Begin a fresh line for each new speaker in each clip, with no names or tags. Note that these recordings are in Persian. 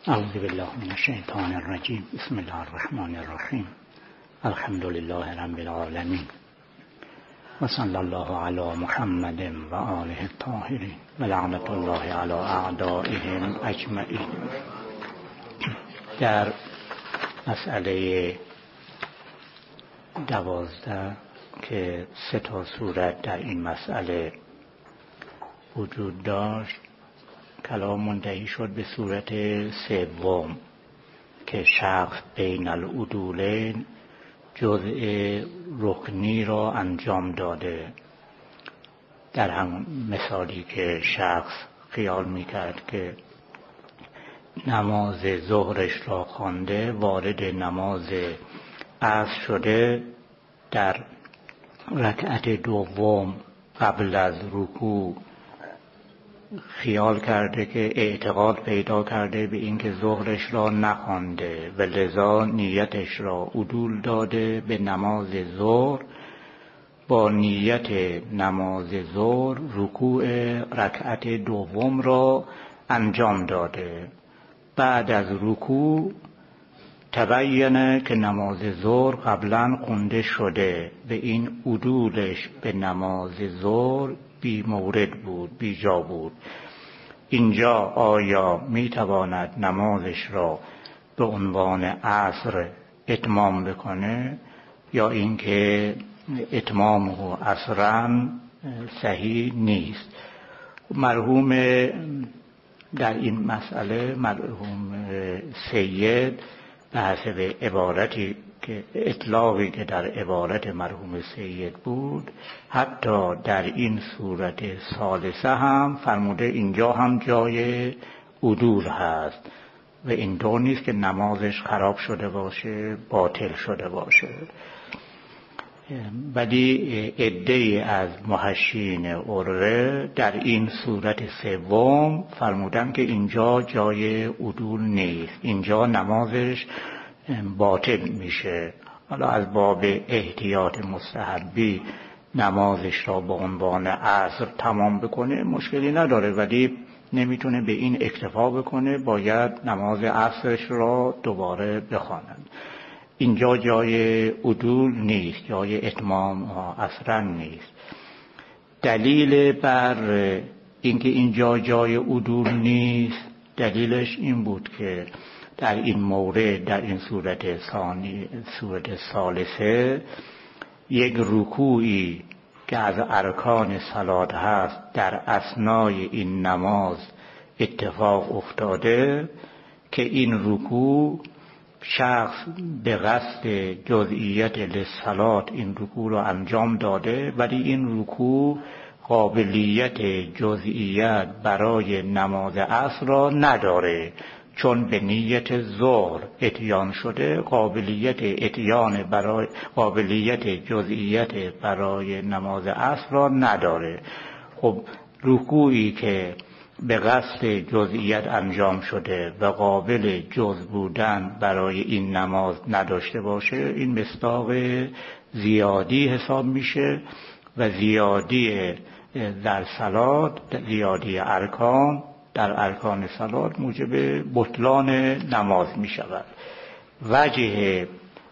اعوذ بالله من الشیطان الرجیم. بسم الله الرحمن الرحیم. الحمد لله رب العالمین و صلی الله علی محمد و آله الطاهرین و لعنت الله علی اعدائهم اجمعین. در مسئله 12 که 3 صورت در این مسئله وجود داشت، کلام منتهی شد به صورت 3 که شخص بین العدولین جزء رکنی را انجام داده. در هم مثالی که شخص خیال میکرد که نماز ظهرش را خوانده، وارد نماز عصر شده، در رکعت دوم قبل از رکوع خیال کرده که اعتقاد پیدا کرده به اینکه ظهرش را نخوانده و لذا نیتش را عدول داده به نماز ظهر. با نیت نماز ظهر رکوع رکعت دوم را انجام داده. بعد از رکوع تبینه که نماز ظهر قبلا خونده شده. به این عدولش به نماز ظهر بی مورد بود، بی جا بود. اینجا آیا میتواند نمازش را به عنوان عصر اتمام بکنه یا اینکه اتمام و عصرا صحیح نیست؟ مرحوم در این مسئله مرحوم سید به حسب عبارتی که اطلاقی که در عبارت مرحوم سید بود، حتی در این صورت ثالثه هم فرموده اینجا هم جای عدول هست و اینطور نیست که نمازش خراب شده باشه، باطل شده باشه. ولی عده‌ای از محشین عرفه در این صورت 3 فرمودن که اینجا جای عدول نیست، اینجا نمازش باطل میشه. حالا از باب احتیاط مستحبی نمازش را به عنوان عصر تمام بکنه مشکلی نداره، ولی نمیتونه به این اکتفا بکنه، باید نماز عصرش را دوباره بخوانند. اینجا جای عدول نیست، جای اتمام عصرا نیست. دلیل بر اینکه اینجا جای عدول نیست، دلیلش این بود که در این مورد، در این صورت ثانی، صورت ثالثه، یک رکوعی که از ارکان صلات هست در اثنای این نماز اتفاق افتاده که این رکوع شخص به قصد جزئیت للصلات این رکوع را انجام داده، ولی این رکوع قابلیت جزئیت برای نماز عصر را نداره، چون به نیت ظهر اتیان شده. قابلیت جزئیت برای نماز عصر را نداره. خب رکوعی که به قصد جزئیت انجام شده و قابل جز بودن برای این نماز نداشته باشه، این مصداق زیادی حساب میشه و زیادی در صلات، زیادی ارکان در ارکان صلات موجب بطلان نماز می شود. وجه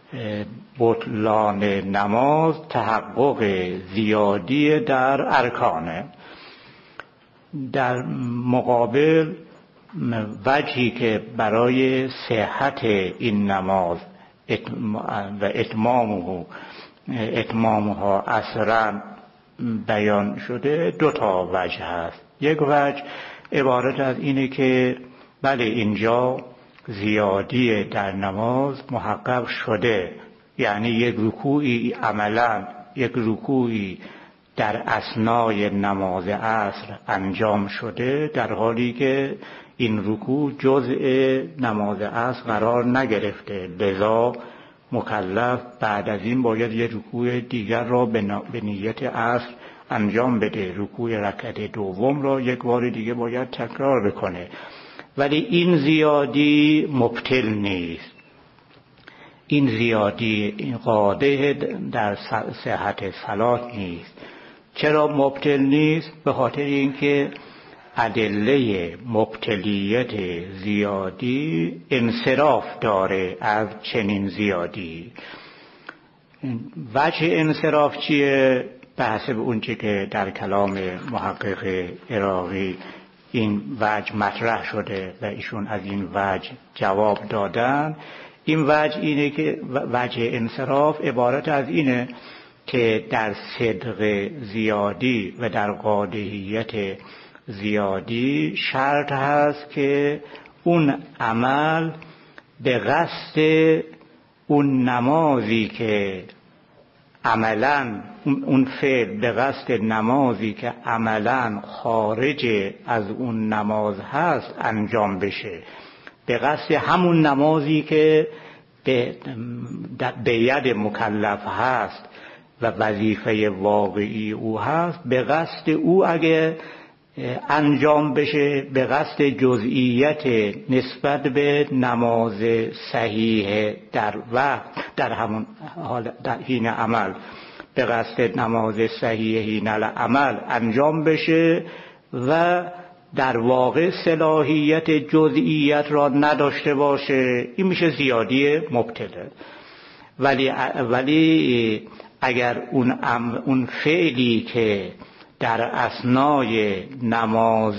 بطلان نماز تحقق زیادی در ارکانه. در مقابل وجهی که برای صحت این نماز و اتمامها عصرا بیان شده 2 وجه هست. یک وجه عبارت از اینه که بله اینجا زیادی در نماز محقق شده، یعنی یک رکوعی در اثنای نماز عصر انجام شده، در حالی که این رکوع جزء نماز عصر قرار نگرفته. لذا مکلف بعد از این باید یک رکوع دیگر را به نیت عصر انجام بده. رکوع رکعت دوم را یک بار دیگه باید تکرار بکنه، ولی این زیادی مبطل نیست. این زیادی این قاعده در صحت صلات نیست. چرا مبطل نیست؟ به خاطر اینکه ادله مبتلیت زیادی انصراف داره از چنین زیادی. وجه انصراف چیه؟ به حسب اونچه که در کلام محقق عراقی این وجه مطرح شده و ایشون از این وجه جواب دادن. این وجه اینه که وجه انصراف عبارت از اینه که در صدق زیادی و در قاطعیت زیادی شرط هست که اون عمل به قصد اون نمازی که عملاً اون فعل به قصد نمازی که عملاً خارج از اون نماز هست انجام بشه، به قصد همون نمازی که به ید مکلف هست و وظیفه واقعی او هست، به قصد او اگه انجام بشه، به قصد جزئیت نسبت به نماز صحیح در وقت، در همون حال در حین عمل به قصد نماز صحیح حین عمل انجام بشه و در واقع صلاحیت جزئیت را نداشته باشه، این میشه زیادی مبتله. ولی اگر اون فعلی که در اثنای نماز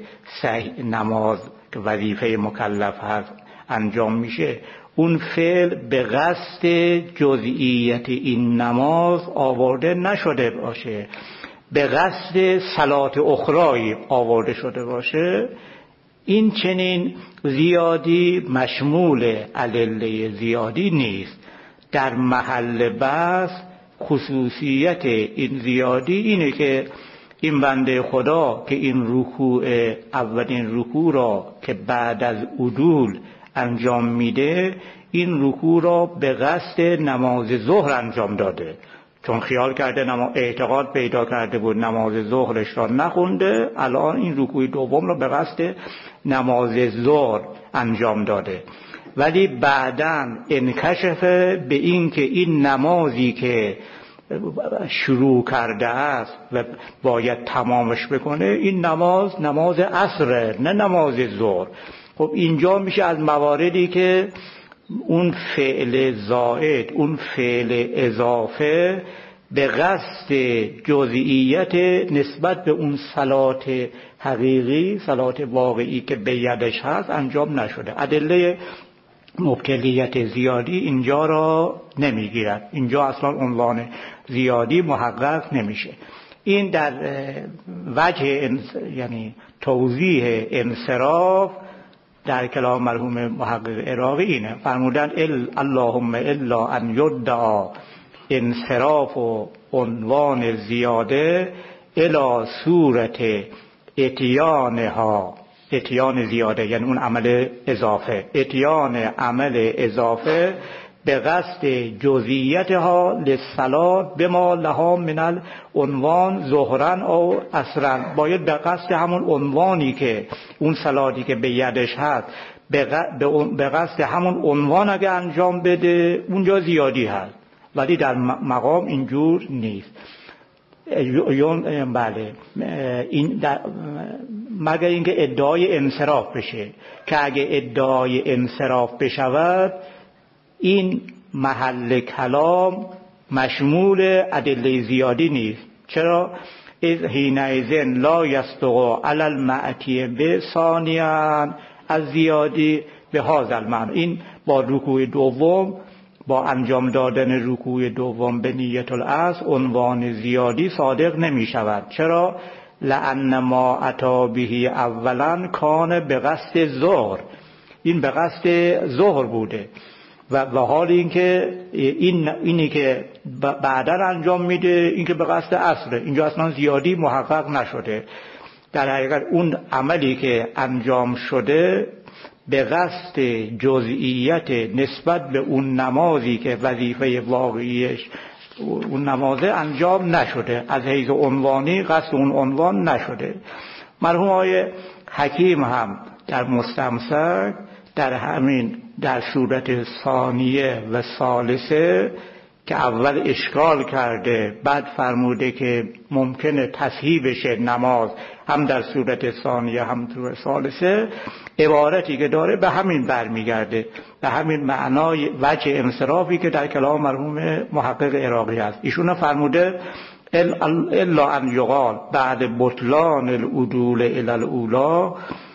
که وظیفه مکلف هست انجام میشه، اون فعل به قصد جزئیت این نماز آورده نشده باشه، به قصد صلات اخرایی آورده شده باشه، این چنین زیادی مشمول ادله زیادی نیست. در محل بحث خصوصیت این زیادی اینه که این بنده خدا که این رکوع، اولین رکوع را که بعد از عدول انجام میده، این رکوع را به قصد نماز ظهر انجام داده، چون خیال کرده اعتقاد پیدا کرده بود نماز ظهرش را نخونده، الان این رکوع دوم را به قصد نماز ظهر انجام داده. ولی بعداً انکشف به این که این نمازی که شروع کرده است و باید تمامش بکنه، این نماز عصر نه نماز ظهر. خب اینجا میشه از مواردی که اون فعل زائد، اون فعل اضافه به قصد جزئیت نسبت به اون صلات حقیقی، صلات واقعی که به یدش هست انجام نشده. ادله مبتلیت زیادی اینجا را نمیگیرد، اینجا اصلا عنوان زیادی محقق نمیشه. این در وجه یعنی توضیح انصراف در کلام مرحوم محقق عراقی اینه، فرمودن اللهم الا ان یدعا انصراف و عنوان زیاده الی صورت اتیان زیاده، یعنی اون عمل اضافه، اتیان عمل اضافه به قصد جزئیتها للصلات بما لها من العنوان ظهرا او عصرا، باید به قصد همون عنوانی که اون صلاتی که به یدش هست به قصد همون عنوان اگه انجام بده اونجا زیادی هست، ولی در مقام اینجور نیست. بله، این مگر اینکه ادعای انصراف بشه، که اگه ادعای انصراف بشود این محل کلام مشمول ادله زیادی نیست. چرا؟ از حینئذ لا یصدق علی المعتی به ثانیا از زیادی به هذا المعنی. این با رکوع دوم، با انجام دادن رکوع دوم به نیت الاصل عنوان زیادی صادق نمی شود. چرا؟ لأن ما اتی به اولا کان به قصد ظهر، این به قصد ظهر بوده و حال اینکه اینی که بعدا انجام میده این که به قصد عصره، اینجا اصلا زیادی محقق نشده. در حقیقت اون عملی که انجام شده به قصد جزئیت نسبت به اون نمازی که وظیفه واقعیش اون نمازه انجام نشده، از حیث عنوانی قصد اون عنوان نشده. مرحوم آقای حکیم هم در مستمسک در همین در صورت ثانیه و ثالثه که اول اشکال کرده، بعد فرموده که ممکنه تصحیح بشه نماز هم در صورت ثانیه هم در ثالثه، عبارتی که داره به همین برمیگرده، به همین معنای وجه انصرافی که در کلام مرحوم محقق عراقی هست. ایشون فرموده الا ان یقال بعد بطلان العدول الی الاولی،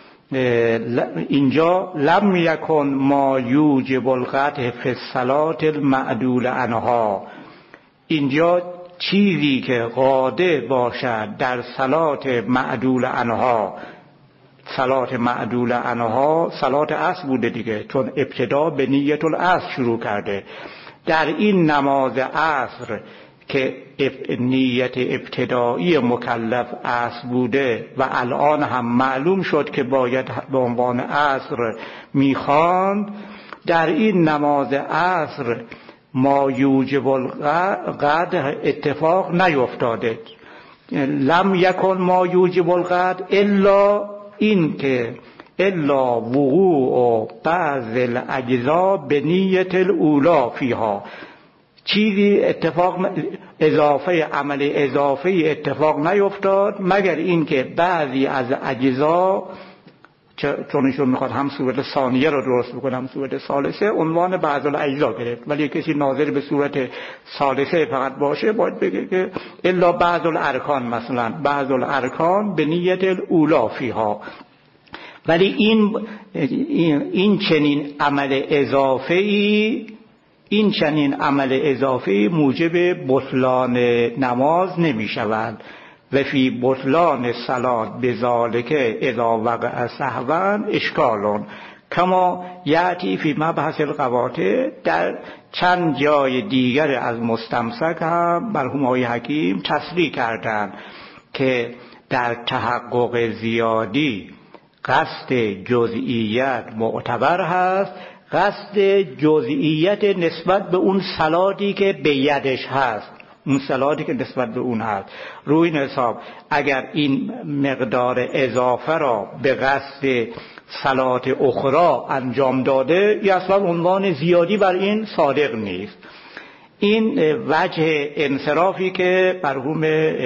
اینجا لم یکن ما یوجب القطع فی الصلاة المعدول عنها، اینجا چیزی که قاطع باشد در صلات معدول عنها، صلات معدول عنها صلات عصر بوده دیگه، چون ابتدا به نیت العصر شروع کرده. در این نماز عصر که نیت ابتدایی مکلف عصر بوده و الان هم معلوم شد که باید به عنوان عصر میخواند، در این نماز عصر ما یوجب القطع اتفاق نیفتاده. لم یکن ما یوجب القطع الا این که الا وقوع بعض الاجزاء به نیت الاولی فیها، چیزی اتفاق اضافه عمل اضافه اتفاق نیفتاد مگر اینکه بعضی از اجزا، چون ایشون میخواد هم صورت ثانیه رو درست بکنه هم صورت ثالثه، عنوان بعض الاجزا گرفت، ولی کسی ناظر به صورت ثالثه فقط باشه باید بگه که الا بعض الارکان، مثلا بعض الارکان به نیت الاولی فیها. ولی این چنین عمل اضافه‌ای موجب بطلان نماز نمی شود. و فی بطلان صلات بذالک اذا وقع سهوا اشکالون کما یأتی فی مبحث القواطع. در چند جای دیگر از مستمسک هم مرحوم آقای حکیم تصریح کردند که در تحقق زیادی قصد جزئیت معتبر هست، قصد جزئیت نسبت به اون صلاتی که به یدش هست، اون صلاتی که نسبت به اون هست. روی این حساب اگر این مقدار اضافه را به قصد صلات اخرى انجام داده، یا اصلا عنوان زیادی بر این صادق نیست. این وجه انصرافی که مرحوم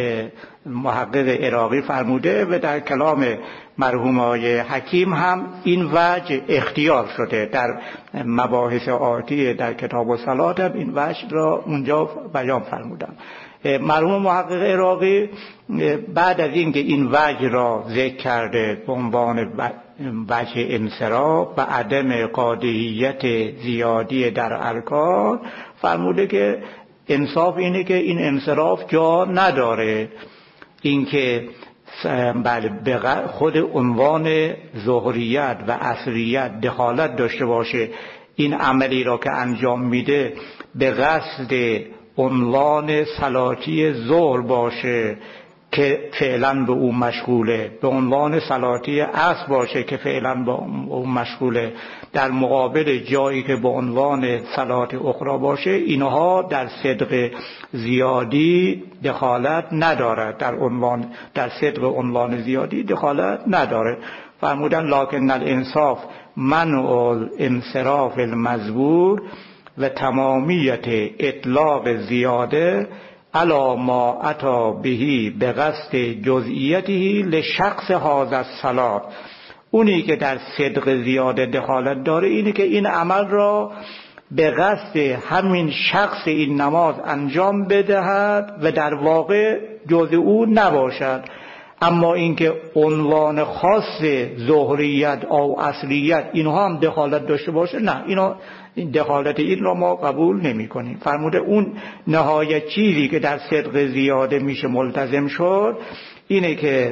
محقق عراقی فرموده و در کلام مرحوم آقای حکیم هم این وجه اختیار شده. در مباحث آتی در کتاب الصلات هم این وجه را اونجا بیان فرمودم. مرحوم محقق عراقی بعد از اینکه این وجه را ذکر کرده به عنوان وجه انصراف و عدم قاطعیت زیادی در ارکان، فرموده که انصاف اینه که این انصراف جا نداره، اینکه بله خود عنوان ظهریت و عصریت دخالت داشته باشه، این عملی را که انجام میده به قصد عنوان صلاتی ظهر باشه که فعلا به اون مشغوله، به عنوان صلاتی عصر باشه که فعلا به اون مشغوله، در مقابل جایی که به عنوان صلات اخرى باشه، اینها در صدق زیادی دخالت ندارد، در صدق عنوان زیادی دخالت نداره. فرمودن لکن الانصاف منع الانصراف المذکور و تمامیت اطلاق زیاده علی ما اتی بهی به قصد جزئیته لشخص هذا الصلات. اونی که در صدق زیاده دخالت داره اینه که این عمل را به قصد همین شخص این نماز انجام بدهد و در واقع جزء او نباشد. اما اینکه عنوان خاص ظهریت او عصریت اینها هم دخالت داشته باشه، نه، این دخالت این را ما قبول نمی کنیم. فرموده اون نهایت چیزی که در صدق زیاده میشه ملتزم شد اینه که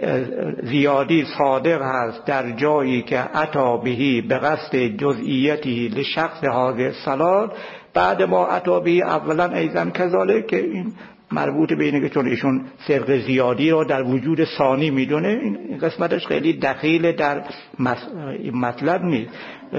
زیادی صادق هست در جایی که عطا بهی به قصد جزئیتی لشخص هذه الصلات، بعد ما عطا بهی اولا ایضا کذالک، که این مربوط به اینه که چون ایشون صدق زیادی را در وجود ثانی میدونه، این قسمتش خیلی دخیل در مطلب نیست.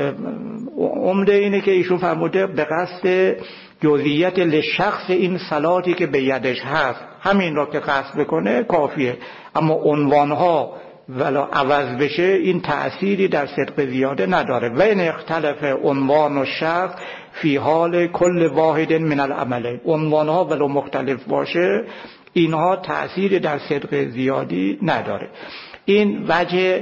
عمده اینه که ایشون فرموده به قصد جزئیت لشخص این صلاتی که به یدش هست، همین را که قصد بکنه کافیه. اما عنوانها ولی عوض بشه این تأثیری در صدق زیاده نداره. و این اختلاف عنوان و شرط فی حال کل واحد من العمل، عنوانها ولو مختلف باشه اینها تأثیری در صدق زیادی نداره. این وجه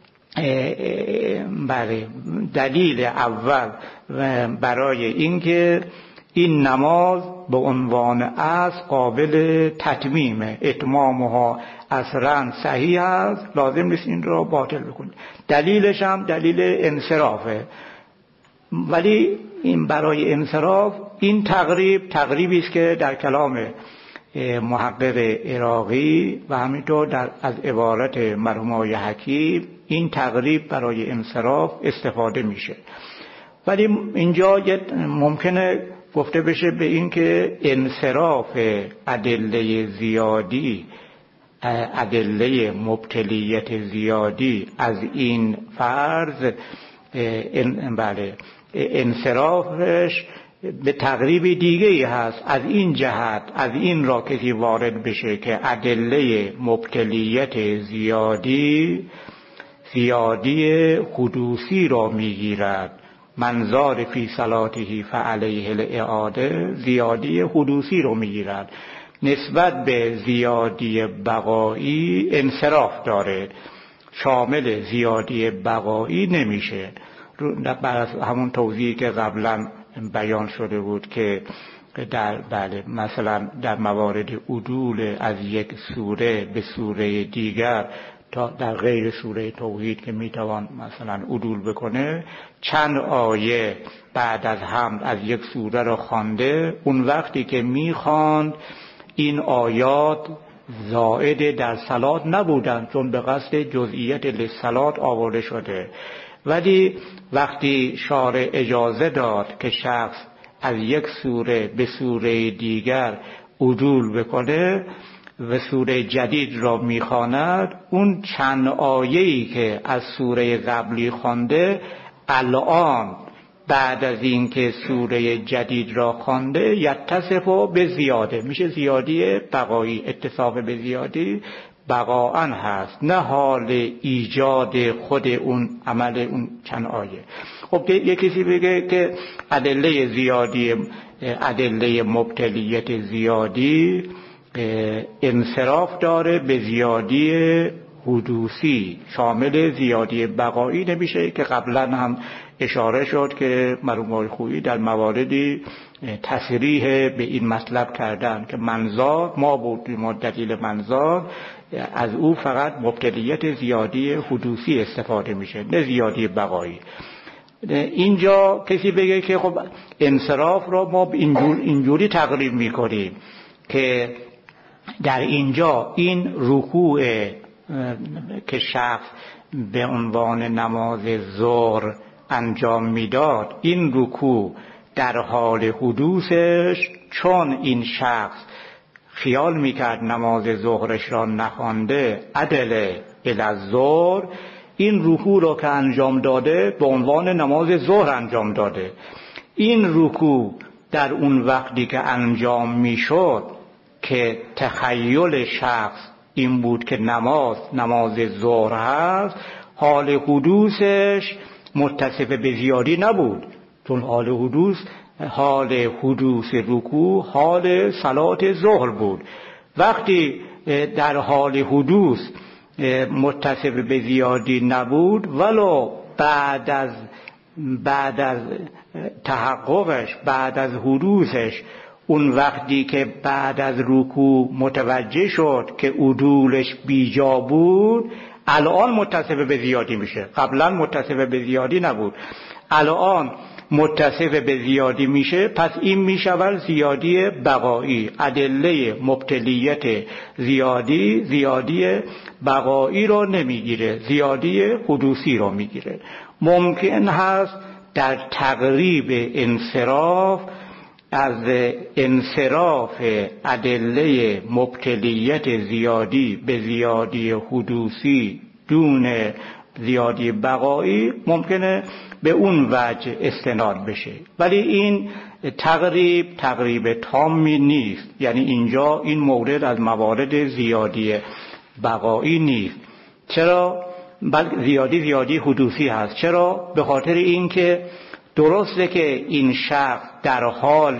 برای دلیل اول برای اینکه این نماز به عنوان اصل قابل تتمیمه، اتمامها اصلا صحیح است، لازم نیست این رو باطل بکنید. دلیلش هم دلیل انصرافه، ولی این برای انصراف این تقریبی است که در کلام محقق عراقی و همینطور از عبارت مرحوم آقای حکیم این تقریب برای انصراف استفاده میشه. ولی اینجا ممکنه گفته بشه به این که انصراف ادله زیادی، ادله مبتلیت زیادی از این فرض انصرافش به تقریب دیگه‌ای هست. از این جهت از این را کسی وارد بشه که ادله مبتلیت زیادی حدوثی را میگیرد، منظار فی صلاته فعلیه الاعاده، زیادی حدوثی رو میگیرد، نسبت به زیادی بقایی انصراف داره، شامل زیادی بقایی نمیشه. بر همون توضیحی که قبلا بیان شده بود که مثلا در موارد عدول از یک سوره به سوره دیگر، تا در غیر سوره توحید که میتوان مثلا عدول بکنه، چند آیه بعد از حمد از یک سوره را خوانده، اون وقتی که میخواند این آیات زائد در صلات نبودند چون به قصد جزئیت للصلات آورده شده، ولی وقتی شارع اجازه داد که شخص از یک سوره به سوره دیگر عدول بکنه و سوره جدید را میخواند، اون چند آیه‌ای که از سوره قبلی خوانده الان بعد از این که سوره جدید را خوانده یتصف به زیاده میشه، زیادی بقایی. اتصاف به زیادی بقاءً هست، نه حال ایجاد خود اون عمل اون چند آیه. خب یک کسی بگه که ادله زیادی، ادله مبتلیت زیادی انصراف داره به زیادی حدوثی، شامل زیادی بقایی نمیشه، که قبلا هم اشاره شد که مرحوم آقای خویی در مواردی تصریح به این مطلب کردن که منظار ما بودیم، دلیل منظار از او فقط مبتلیت زیادی حدوثی استفاده میشه، نه زیادی بقایی. اینجا کسی بگه که خب انصراف را ما اینجوری تقریب میکنیم که در اینجا این رکوع که شخص به عنوان نماز ظهر انجام میداد، این رکوع در حال حدوثش چون این شخص خیال میکرد نماز ظهرش را نخوانده عدل الظهر، این رکوع را که انجام داده به عنوان نماز ظهر انجام داده. این رکوع در اون وقتی که انجام میشد که تخیل شخص این بود که نماز ظهر هست، حال حدوثش متصف به زیادی نبود، چون حال حدوث رکوع حال صلات ظهر بود. وقتی در حال حدوث متصف به زیادی نبود، ولو بعد از تحققش، بعد از حدوثش، اون وقتی که بعد از رکوع متوجه شد که عدولش بیجا بود، الان متصف به زیادی میشه. قبلا متصف به زیادی نبود، الان متصف به زیادی میشه. پس این میشود زیادی بقایی. ادله مبتلیت زیادی بقایی رو نمیگیره، زیادی حدوثی رو میگیره. ممکن هست در تقریب انصراف از انصراف ادله مبتلیت زیادی به زیادی حدوثی دون زیادی بقایی ممکنه به اون وجه استناد بشه، ولی این تقریب تامی نیست. یعنی اینجا این مورد از موارد زیادی بقایی نیست، چرا؟ زیادی حدوثی هست. چرا؟ به خاطر اینکه درسته که این شخص در حال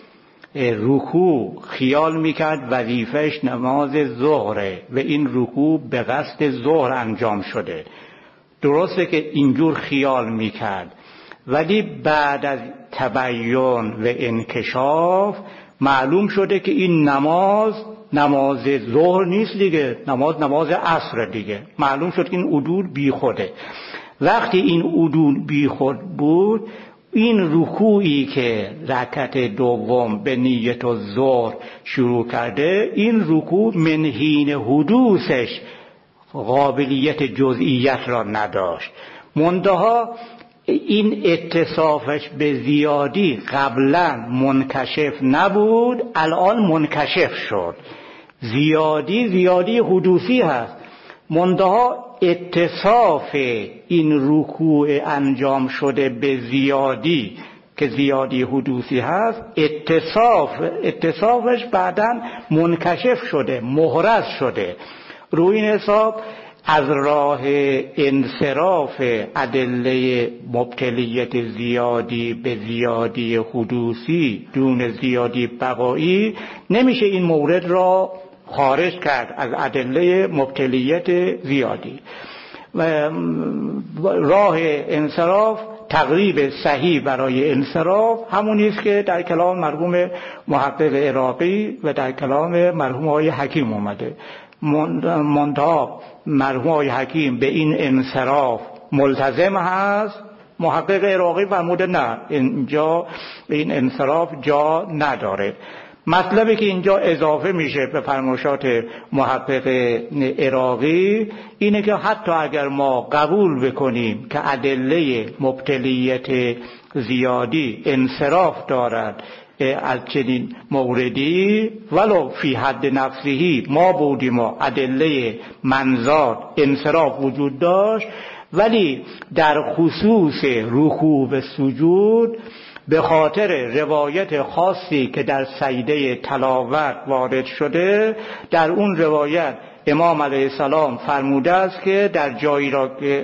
رکوع خیال میکرد وظیفهش نماز ظهره و این رکوع به قصد ظهر انجام شده، درسته که اینجور خیال میکرد، ولی بعد از تبیین و انکشاف معلوم شده که این نماز ظهر نیست دیگه، نماز عصر دیگه. معلوم شد که این عدول بی خوده. وقتی این عدول بی خود بود، این رکوعی که رکعت دوم به نیت الظهر شروع کرده، این رکوع من حین حدوثش قابلیت جزئیت را نداشت. منتها این اتصافش به زیادی قبلا منکشف نبود، الان منکشف شد. زیادی حدوثی هست، منتها اتصاف این رکوع انجام شده به زیادی که زیادی حدوثی هست، اتصافش بعداً منکشف شده، محرز شده. روی این حساب از راه انصراف ادله مبتلیت زیادی به زیادی حدوثی دون زیادی بقایی نمیشه این مورد را خارج کرد از ادله مبتلیت زیادی. راه انصراف، تقریب صحیح برای انصراف همونی است که در کلام مرحوم محقق عراقی و در کلام مرحوم آقای حکیم اومده. منتها مرحوم آقای حکیم به این انصراف ملتزم هست، محقق عراقی فرموده نه، اینجا این انصراف جا نداره. مطلبی که اینجا اضافه میشه به فرمایشات محقق عراقی اینه که حتی اگر ما قبول بکنیم که ادله مبتلیت زیادی انصراف دارد از چنین موردی، ولو فی حد نفسهی ما بودیم و ادله منزاد انصراف وجود داشت، ولی در خصوص رکوع و سجود به خاطر روایت خاصی که در سجده تلاوت وارد شده، در اون روایت امام علیه السلام فرموده است که در جایی را که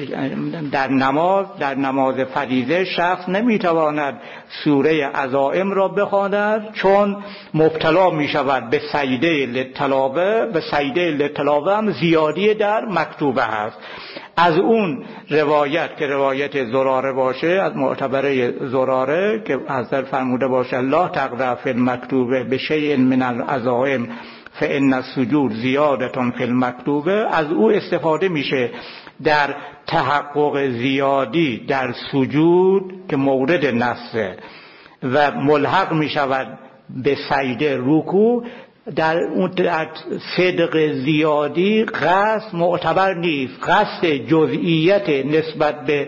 در نماز فریضه شخص نمیتواند سوره عزائم را بخواند چون مبتلا می شود به سجده للتلاوه. به سجده للتلاوه هم زیادی در مکتوبه هست. از اون روایت که روایت زراره باشه، از معتبره زراره که حضرت فرموده باشه لا تقرأ فی المکتوبه بشیء من العزائم فإن السجود زیادة فی المکتوبه، از او استفاده میشه در تحقق زیادی در سجود که مورد نصه و ملحق میشود به سجده رکوع. در اون صدق زیادی قصد معتبر نیست، قصد جزئیت نسبت به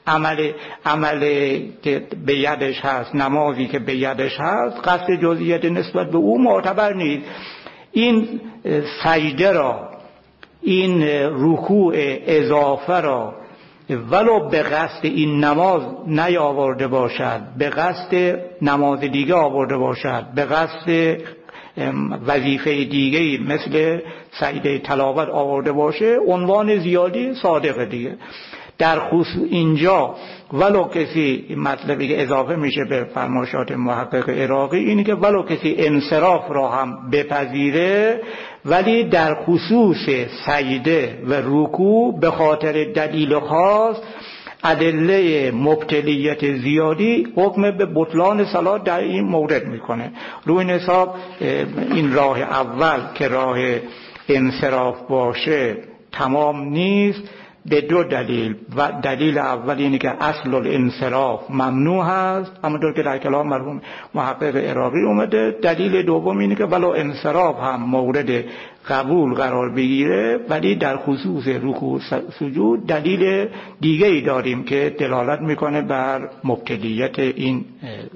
عمل که به یدش هست، نمازی که به یدش هست، قصد جزئیت نسبت به او معتبر نیست. این سجده را، این رکوع اضافه را ولو به قصد این نماز نیاورده باشد، به قصد نماز دیگه آورده باشد، به قصد وظیفه دیگه‌ای مثل سجده تلاوت آورده باشه، عنوان زیادی صادقه دیگه. در خصوص اینجا ولو کسی، مطلبی که اضافه میشه به فرمایشات محقق عراقی اینه که ولو کسی انصراف را هم بپذیره، ولی در خصوص سجده و رکوع به خاطر دلیل خاص، ادله مبتلیت زیادی حکم به بطلان صلات در این مورد میکنه. روی این حساب این راه اول که راه انصراف باشه تمام نیست به دو دلیل. و دلیل اول اینه که اصل الانصراف ممنوع هست، همونطور که در کلام مرحوم محقق عراقی اومده. دلیل دوم اینه که ولو انصراف هم مورد قبول قرار بگیره، ولی در خصوص رکوع سجود دلیل دیگه ای داریم که دلالت میکنه بر مبتلیت این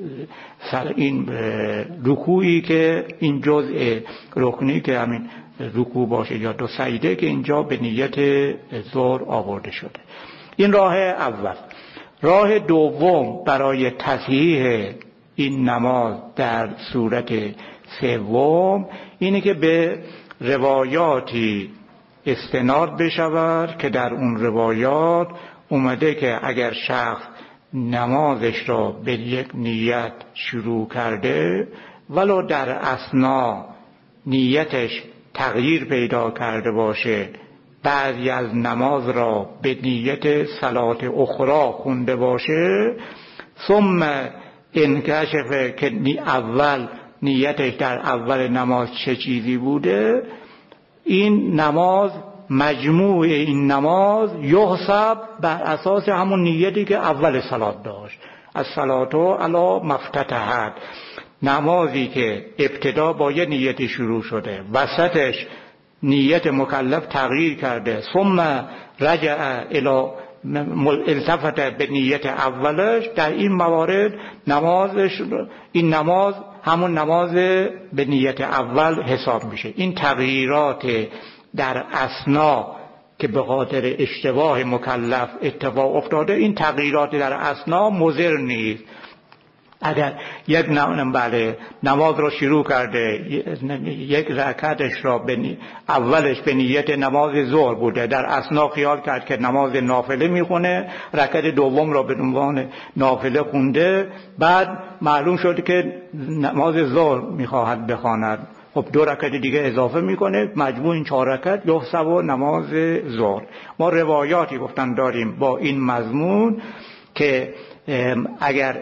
رکوعی که این جزء رکنی که همین رکوع باشه یا دو سجده که اینجا به نیت ظهر آورده شده. این راه اول. راه دوم برای تصحیح این نماز در صورت سوم اینه که به روایاتی استناد بشود که در اون روایات اومده که اگر شخص نمازش را به یک نیت شروع کرده ولو در اثنا نیتش تغییر پیدا کرده باشه، بعضی از نماز را به نیت صلات اخرى خونده باشه، ثم انکشف که اول نیتش در اول نماز چه چیزی بوده، این نماز مجموع این نماز یحسب بر اساس همون نیتی که اول صلات داشت. از صلاتو علی مفتتحت، نمازی که ابتدا با یه نیتی شروع شده، وسطش نیت مکلف تغییر کرده، ثم رجع الی التفت به نیت اولش، در این موارد نمازش، این نماز همون نماز به نیت اول حساب میشه. این تغییرات در اثنا که به خاطر اشتباه مکلف اتفاق افتاده، این تغییرات در اثنا مضر نیست. اگر یک نماز رو شروع کرده، یک رکعتش را اولش به نیت نماز ظهر بوده، در اثنا خیال کرد که نماز نافله میخونه، رکعت دوم را به عنوان نافله خونده، بعد معلوم شد که نماز ظهر میخواهد بخواند، خب 2 رکعت دیگه اضافه میکنه، مجموع این 4 رکعت یحسب نماز ظهر. ما روایاتی گفتن داریم با این مضمون که اگر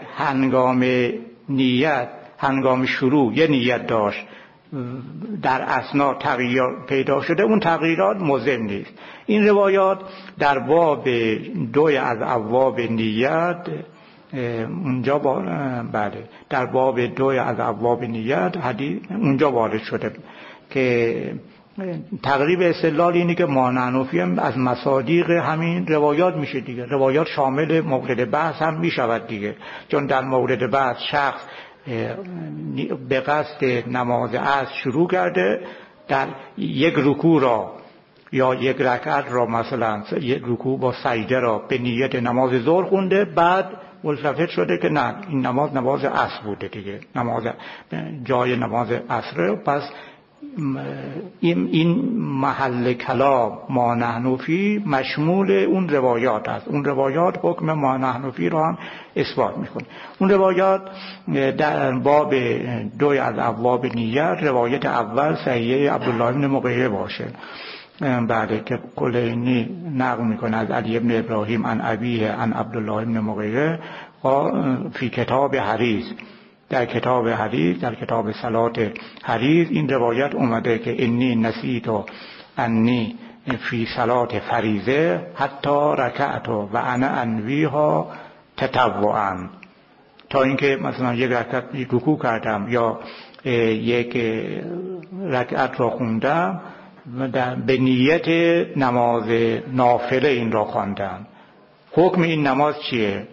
هنگام شروع یه نیت داشت، در اثنا تغییر پیدا شده، اون تغییرات مضر نیست. این روایات در باب 2 از ابواب نیت اونجا در باب 2 از ابواب نیت حدیث اونجا وارد شده که تقریب استدلال اینه که ما حنفی هم از مصادیق همین روایات میشه دیگه. روایات شامل مورد بحث هم میشود دیگه، چون در مورد بحث شخص به قصد نماز عصر شروع کرده، در یک رکوع را یا یک رکعت را، مثلا یک رکوع با سجده را به نیت نماز ظهر خونده، بعد ملتفت شده که نه، این نماز عصر بوده دیگه، نماز جای نماز عصر. پس این محل کلام ما حنفی مشمول اون روایات است. اون روایات حکم ما حنفی رو هم اثبات میکنه. اون روایات در باب 2 از ابواب نیت، روایت اول صحیح عبدالله بن مغیره باشه، بعد که کلینی نقل میکنه از علی بن ابراهیم عن ابیه عن عبدالله بن مغیره فی کتاب حدیث، در کتاب حدیث، در کتاب صلات حدیث این روایت اومده که انی نسیت انی فی صلات فریضه حتی رکعت و انا انویها تطوعا، تا اینکه مثلا یک رکعت رکوع کردم یا یک رکعت را خوندم به نیت نماز نافله این را خواندم. حکم این نماز چیه؟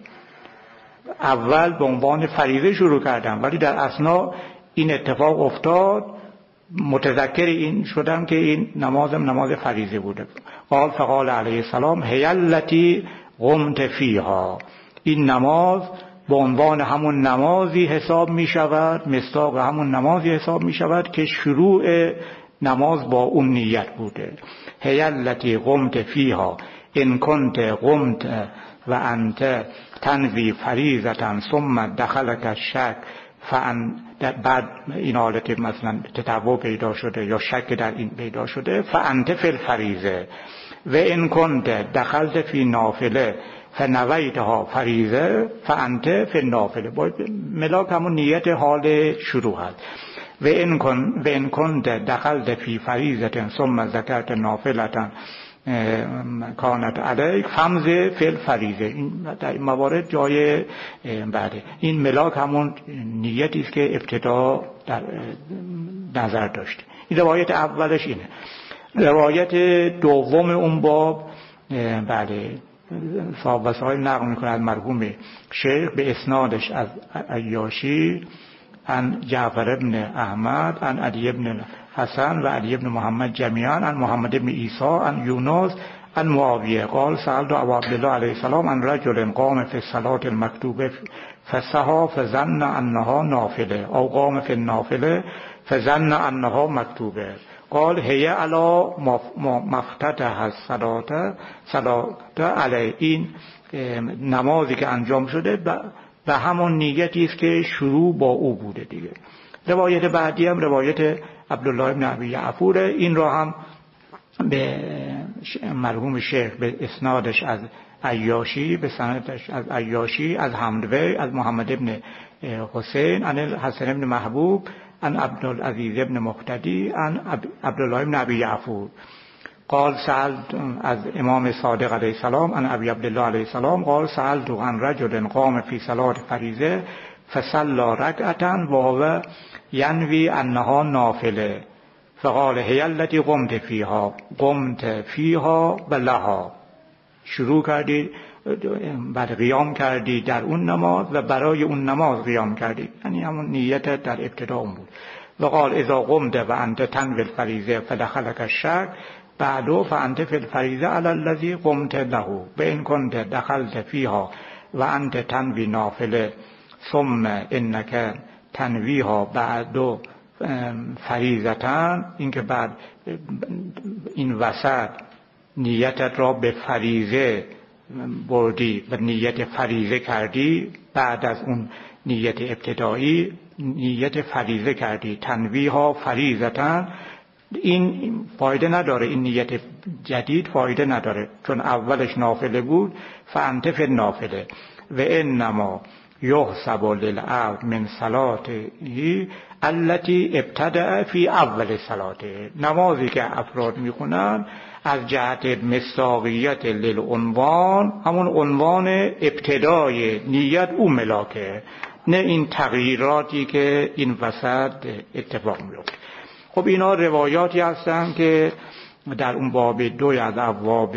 اول به عنوان فریضه شروع کردم، ولی در اثنا این اتفاق افتاد، متذکر این شدم که این نمازم نماز فریضه بوده. قال فقال علیه السلام هی التی قمت فیها، این نماز به عنوان همون نمازی حساب می شود، مصداق همون نمازی حساب می شود که شروع نماز با اون نیت بوده. هی التی قمت فیها ان کنت قمت و انت تنوی فریضتا ثم دخلک الشک بعد این حالت مثلا تطوع پیدا شده یا شک در این پیدا شده، فانت فی الفریضه و ان کنت دخلت فی نافله فنویتها فریضه فانت فی النافله، ملاک همون نیت حال شروع هست. و ان کنت دخلت فی فریضه ثم ذکرت نافلتا کانت علیک فمض فی الفریضه، این در این موارد جای بعده. این ملاک همون نیتی است که ابتدا در نظر داشت. این روایت اولش اینه. روایت دوم اون باب صاحب وسائل نقل میکنه از مرحوم شیخ به اسنادش از عیاشی عن جعفر ابن احمد عن علی ابن حسن و علی ابن محمد جمیعا عن محمد ابن عیسی عن یونس عن معاویه قال سألت ابا عبدالله علیه السلام عن رجل قام فی الصلاة المکتوبه فسها فظن انها نافله او قام فی النافله فظن انها مکتوبه قال هی علی مفتتح الصلاة علی، این نمازی که انجام شده به همون نیتی است که شروع با او بوده دیگه. روایت بعدی هم روایت عبدالله بن ابی یعفور، این را هم به مرحوم شیخ به اسنادش از عیاشی، به سندش از عیاشی، از حمدوی، از محمد بن حسین، عن الحسن بن محبوب، عن عبدالعزیز بن مقتدی، عن عبدالله بن ابی یعفور قال سألت، از امام صادق علیه السلام، عن ابی عبدالله علیه السلام قال سألت عن رجل قام فی صلاة فریضه فصلى ركعة وهو ینوی انها نافله فقال هی التي قمت فیها و لها، شروع کردی بعد قیام کردی در اون نماز و برای اون نماز قیام کردی، یعنی همون نیت در ابتدا اون بود. و قال اذا قمت و انت تنوی الفریضه فدخلك الشک بعد فانت فی الفریضه علی الذی قمت له و ان كنت دخلت فیها و انت تنوی نافله ثم انک تنویها بعد فریضتن، این که بعد این وسط نیتت را به فریضه بردی و نیت فریضه کردی، بعد از اون نیت ابتدایی نیت فریضه کردی، تنویها فریضتن، این فایده نداره، این نیت جدید فایده نداره چون اولش نافله بود. فانت فی النافله و انما یحسب للعبد من صلاته التي ابتدأ فی اول صلاته، نمازی که افراد میخونن از جهت مصداقیت للعنوان، همون عنوان ابتدای نیت اون ملاکه، نه این تغییراتی که این وسط اتفاق میفته. خب اینا روایاتی هستن که در اون باب 2 از ابواب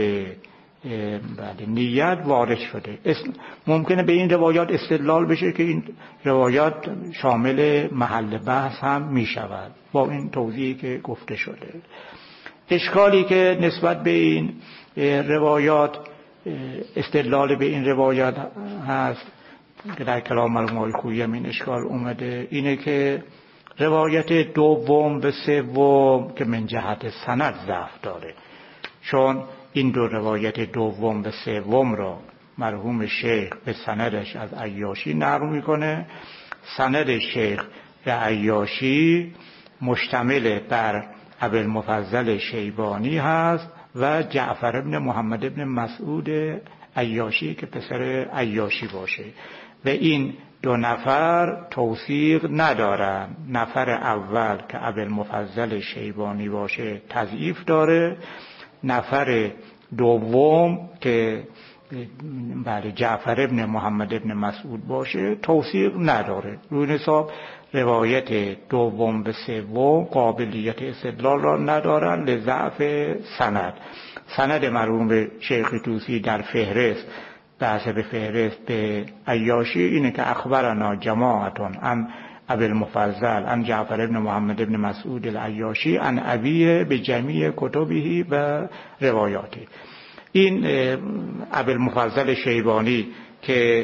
نیت وارد شده. ممکنه به این روایات استدلال بشه که این روایات شامل محل بحث هم می شود با این توضیحی که گفته شده. اشکالی که نسبت به این روایات، استدلال به این روایات هست که در کلام مرحوم آقای خویی هم این اشکال اومده، اینه که روایت دوم و سوم که من جهت سند ضعف داره، چون این دو روایت دوم و سوم را مرحوم شیخ به سندش از عیاشی نقل میکنه. سند شیخ به عیاشی مشتمل بر ابوالمفضل شیبانی هست و جعفر ابن محمد ابن مسعود عیاشی که پسر عیاشی باشه و این دو نفر توثیق ندارن. نفر اول که ابوالمفضل شیبانی باشه تضعیف داره، نفر دوم که بله جعفر ابن محمد ابن مسعود باشه توثیق نداره. روی حساب روایت دوم و سوم قابلیت استدلال را ندارن لضعف سند. سند مرحوم شیخ طوسی در فهرست به حسب فهرست به عیاشی اینه که اخبرنا جماعتون عن ابوالمفضل عن جعفر ابن محمد ابن مسعود العیاشی عن ابیه به جمیع کتبه و روایاته. این ابوالمفضل شیبانی که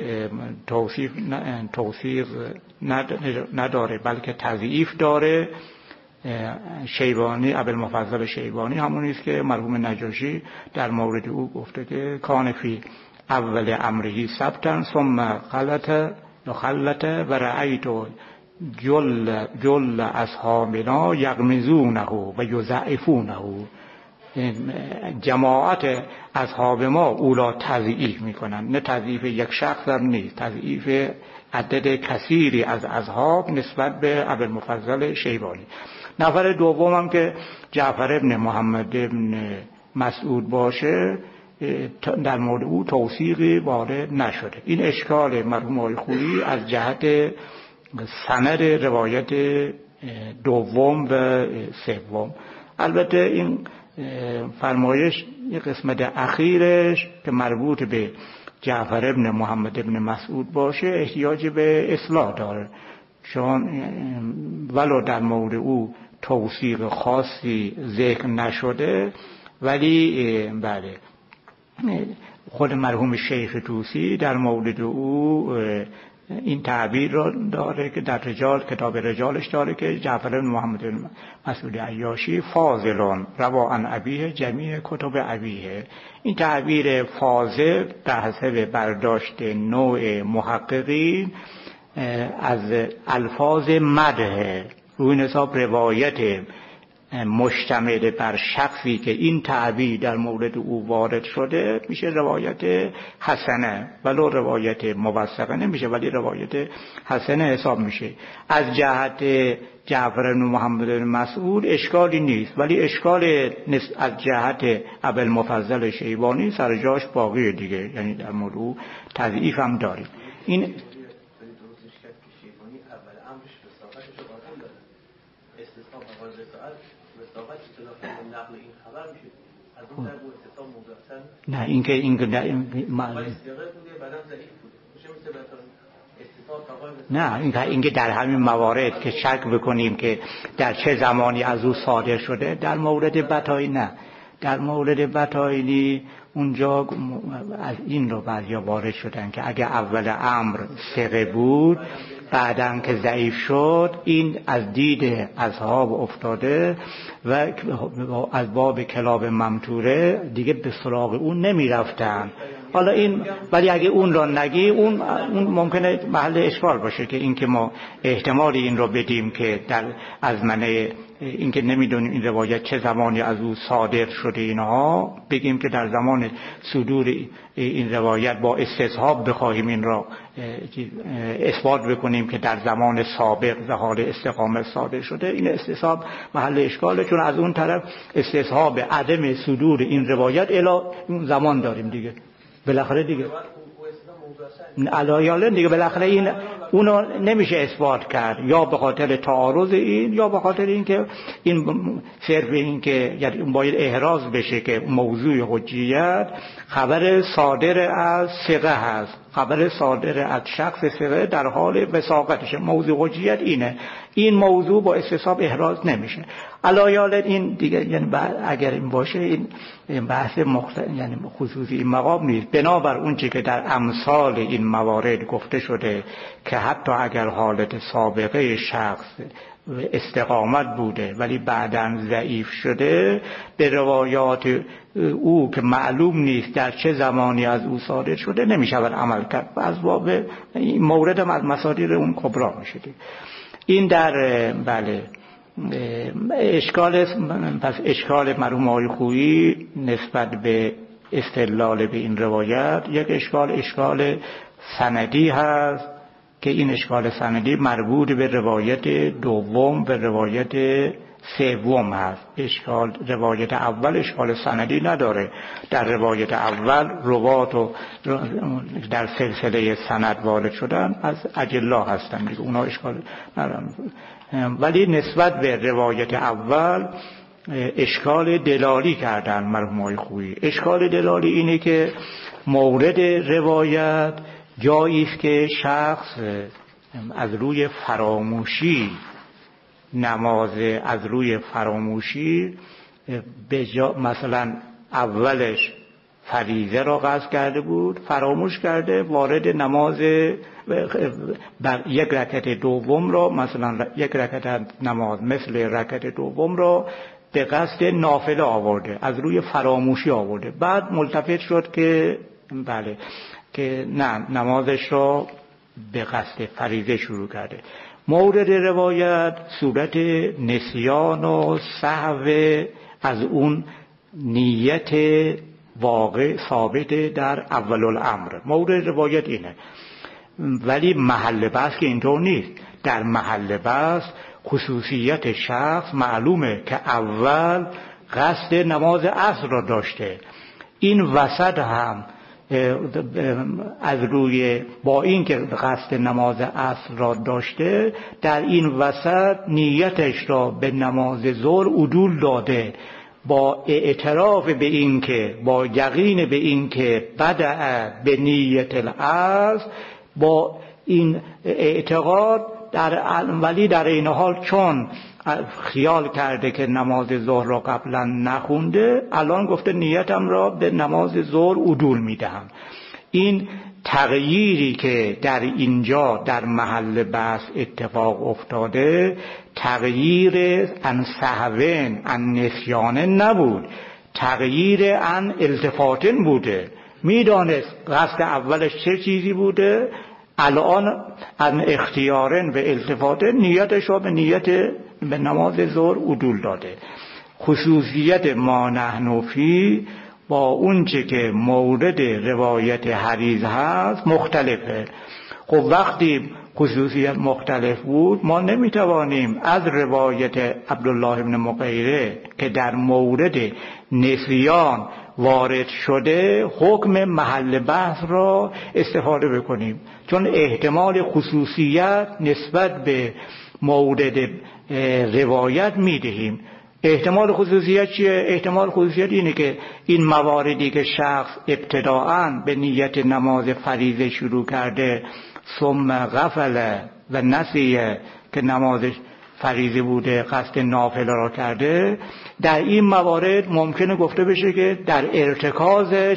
توصیف نداره بلکه تضعیف داره، شیبانی ابوالمفضل شیبانی همونی است که مرحوم نجاشی در مورد او گفته که کان فی اول امره ثبتا ثم خلت و رأیت جل اصحابنا یغمزونه و یضعفونه. جماعت اصحاب ما اولا تضعیف میکنن، نه تضعیف یک شخص هم نیست، تضعیف عدد کثیری از اصحاب نسبت به ابوالمفضل شیبانی. نفر دوم هم که جعفر ابن محمد ابن مسعود باشه در مورد او توثیقی وارد نشده. این اشکال مرحوم آقای خویی از جهت سند روایت دوم و سوم. البته این فرمایش یک قسمت اخیرش که مربوط به جعفر ابن محمد ابن مسعود باشه احتیاج به اصلاح داره، چون ولو در مورد او توثیق خاصی ذکر نشده ولی بله خود مرحوم شیخ طوسی در مورد او این تعبیر رو داره که در رجال، کتاب رجالش داره که جعفر بن محمد مسعود عیاشی فاضلون روا عن ابیه جمیع کتب ابیه. این تعبیر فاضل در حسب برداشت نوع محققین از الفاظ مدح، روی حساب روایت مشتمل بر شخصی که این تعبیر در مورد او وارد شده میشه روایت حسنه، ولو روایت موثقه نمیشه ولی روایت حسنه حساب میشه. از جهت جعفر بن محمد مسعود اشکالی نیست، ولی اشکال از جهت ابوالمفضل شیبانی سر جاش باقیه دیگه، یعنی در مورد او تضعیف هم داریم. این نه اینکه نه اینکه در همین موارد که شک بکنیم که در چه زمانی از او صادر شده، در مورد بطائی نه. در مورد بطائی اونجا از این رو بعضیا وارد شدن که اگه اول امر ثقه بود بعدن که ضعیف شد، این از دید اصحاب افتاده و از باب کلاب ممتوره دیگه به سراغ اون نمی رفتن. حالا این ولی اگه اون رو نگی اون ممکنه محل اشکال باشه که این که ما احتمال این رو بدیم که در از منه این که نمیدونیم این روایت چه زمانی از او صادر شده، اینها بگیم که در زمان صدور این روایت با استصحاب بخواهیم این را اثبات بکنیم که در زمان سابق در حال استقامت صادر شده، این استصحاب محل اشکاله، چون از اون طرف استصحاب عدم صدور این روایت الی اون زمان داریم دیگه، بالاخره دیگه علایاله دیگه، بالاخره این اونو نمیشه اثبات کرد، یا به خاطر تعارض این یا به خاطر این که این صرف این که یعنی باید احراز بشه که موضوع حجیت خبر صادر از ثقه هست، خبر صادر از شخص ثقه در حال وثاقتشه، موضوع حجیت اینه، این موضوع با استصحاب احراز نمیشه. علایال این دیگه یعنی اگر این باشه این بحث یعنی خصوصی این مقام نیست، بنابر اون چی که در امثال این موارد گفته شده که حتی اگر حالت سابقه شخص استقامت بوده ولی بعداً ضعیف شده، به روایات او که معلوم نیست در چه زمانی از او صادر شده نمیشود عمل کرد و از باب این مورد هم از مصادر اون کبرا میشه. این در بله اشکال مرحوم آقای خویی نسبت به استدلال به این روایت، یک اشکال سندی هست که این اشکال سندی مربوط به روایت دوم و روایت سوم هست. روایت اول اشکال سندی نداره، در روایت اول روات و در سلسله سند وارد شدن از اجلا هستن دیگه، اونا اشکال ندارن، ولی نسبت به روایت اول اشکال دلالی کردن مرحوم آقای خویی. اشکال دلالی اینه که مورد روایت جایی است که شخص از روی فراموشی نماز از روی فراموشی مثلا اولش فریضه را قصد کرده بود، فراموش کرده، وارد نماز بر یک رکعت دوم را مثلا یک رکعت نماز مثل رکعت دوم را به قصد نافله آورده، از روی فراموشی آورده، بعد ملتفت شد که بله که نه نمازش را به قصد فریضه شروع کرده. مورد روایت صورت نسیان و سهو از اون نیت واقع ثابت در اول الامر، مورد روایت اینه، ولی محل بحث که اینطور نیست. در محل بحث خصوصیت شخص معلومه که اول قصد نماز عصر را داشته، این وسط هم از روی با این که قصد نماز عصر را داشته در این وسط نیتش را به نماز ظهر عدول داده، با اعتراف به این که با یقین به این که بدأ به نیت العصر، با این اعتقاد ولی در این حال چون خیال کرده که نماز ظهر را قبلا نخونده، الان گفته نیتم را به نماز ظهر عدول میدهم. این تغییری که در اینجا در محل بحث اتفاق افتاده تغییر ان سهوین ان نسیانه نبود، تغییر ان التفاتن بوده. میدانست قصد اولش چه چیزی بوده، الان ان اختیارن به التفاتن نیتش رو به نیت به نماز ظهر عدول داده. خصوصیت ما نحن فی با اونچه که مورد روایت حریز هست مختلفه. خب وقتی خصوصیت مختلف بود ما نمیتوانیم از روایت عبدالله بن مغیره که در مورد نسیان وارد شده حکم محل بحث را استفاده بکنیم، چون احتمال خصوصیت نسبت به مورد روایت میدهیم. احتمال خصوصیت چیه؟ احتمال خصوصیت اینه که این مواردی که شخص ابتداءً به نیت نماز فریضه شروع کرده ثم غفل و نسیه که نمازش فریضه بوده قصد نافله را کرده، در این موارد ممکنه گفته بشه که در ارتکازش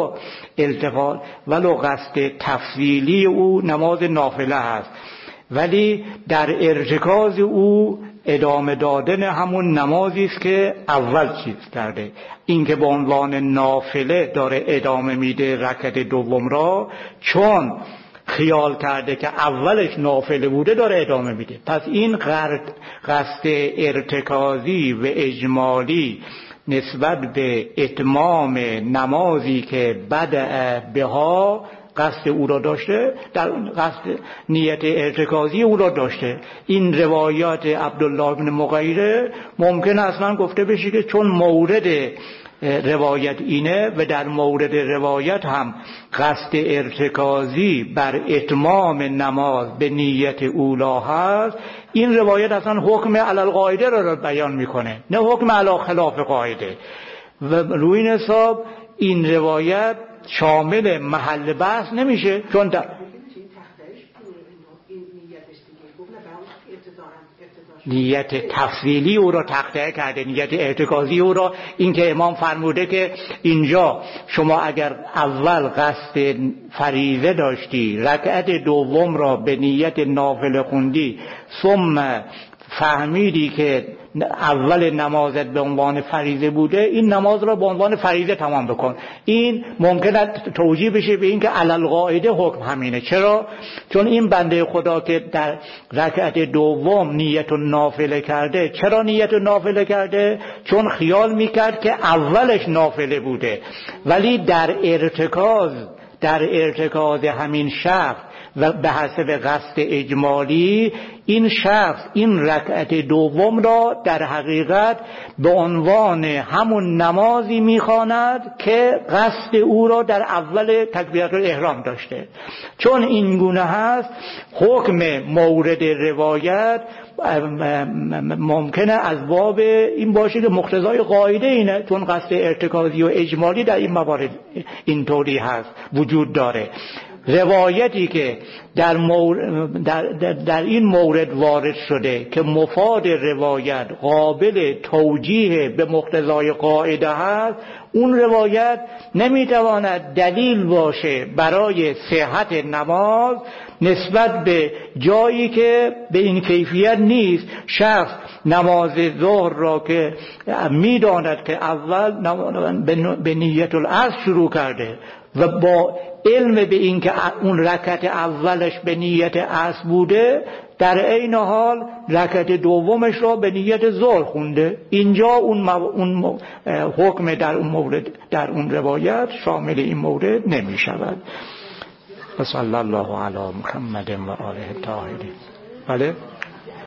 ولو قصد تفضیلی او نماز نافله هست، ولی در ارتکاز او ادامه دادن همون نمازی است که اول چیز کرده. این که به عنوان نافله داره ادامه میده رکعت دوم را، چون خیال کرده که اولش نافله بوده داره ادامه میده. پس این قصد ارتکازی و اجمالی نسبت به اتمام نمازی که بدأ بها قصد او را داشته، در قصد نیت ارتکازی او را داشته. این روایات عبدالله بن مغیره ممکن اصلا گفته بشه که چون مورد روایت اینه و در مورد روایت هم قصد ارتکازی بر اتمام نماز به نیت اولا هست، این روایت اصلا حکم علی القاعده را بیان میکنه، نه حکم علی خلاف قاعده. و روی این حساب این روایت شامل محل بحث نمیشه، چون نیت تفصیلی او را تخطئه کرده، نیت ارتکازی او را. این که امام فرموده که اینجا شما اگر اول قصد فریضه داشتی رکعت دوم را به نیت نافله خوندی ثم فهمیدی که اول نمازت به عنوان فریضه بوده، این نماز را به عنوان فریضه تمام بکن. این ممکنه توجیه بشه به این که علی القاعده حکم همینه. چرا؟ چون این بنده خدا که در رکعت دوم نیت نافله کرده، چرا نیت نافله کرده؟ چون خیال میکرد که اولش نافله بوده، ولی در ارتکاز همین شخص و به حسب قصد اجمالی این شخص این رکعت دوم را در حقیقت به عنوان همون نمازی میخواند که قصد او را در اول تکبیرت الاحرام داشته. چون این گونه هست حکم مورد روایت ممکنه از باب این باشه که مقتضای قاعده اینه، چون قصد ارتکازی و اجمالی در این موارد اینطوری هست وجود داره. روایتی که در این مورد وارد شده که مفاد روایت قابل توجیه به مقتضای قاعده هست، اون روایت نمیتواند دلیل باشه برای صحت نماز نسبت به جایی که به این کیفیت نیست. شخص نماز ظهر را که میداند که اول به نیت العصر شروع کرده و با علم به این که اون رکعت اولش به نیت عصر بوده، در عین حال رکعت دومش را به نیت ظهر خونده، اینجا اون حکم در اون روایت شامل این مورد نمی شود. صلی الله علی محمد و آله الطاهرین. بله